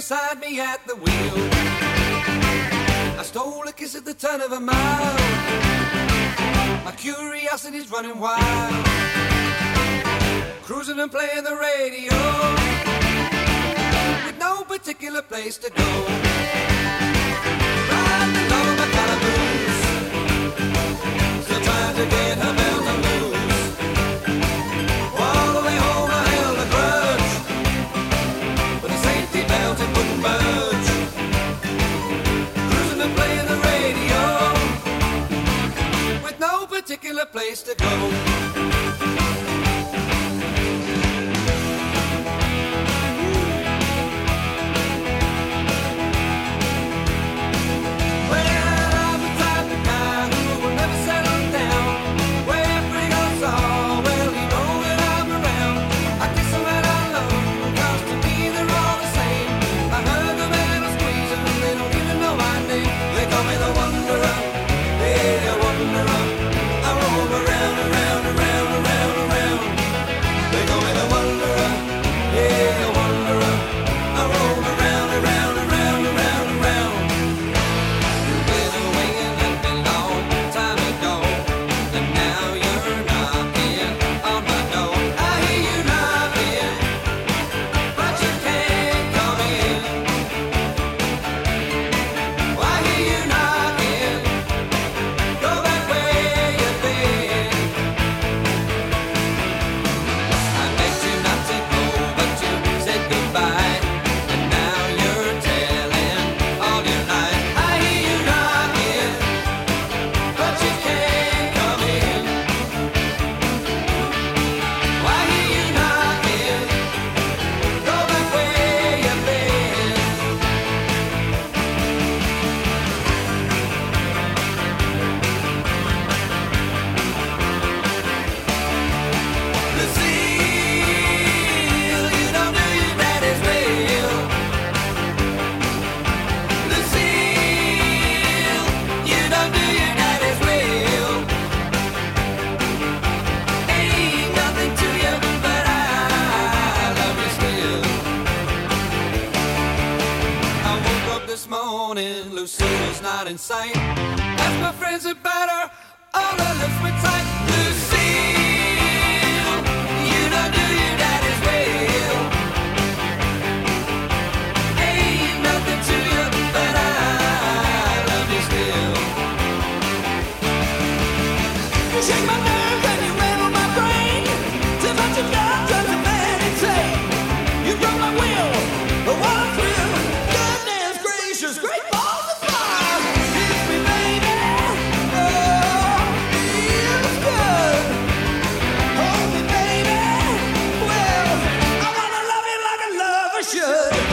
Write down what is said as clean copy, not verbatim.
beside me at the wheel. I stole a kiss at the turn of a mile. My curiosity's running wild. Cruising and playing the radio with no particular place to go. Riding along my calaboose, still trying to get her belt to loose. All the way home I held a grudge, but the safety belt it wouldn't budge. Cruising and playing the radio with no particular place to go. Lucile's not in sight. Ask my friends about her, all her lips were tight. Lucille, you don't do your daddy's will. Ain't nothing to you, but I love you still. You shake my nerves and you rattle my brain. Too much of love drives a man insane. You broke my will, but what a thrill. Goodness gracious, great balls of fire. Kiss me, baby. Oh, feels good. Hold me, baby. Well, I wanna love you like a lover should.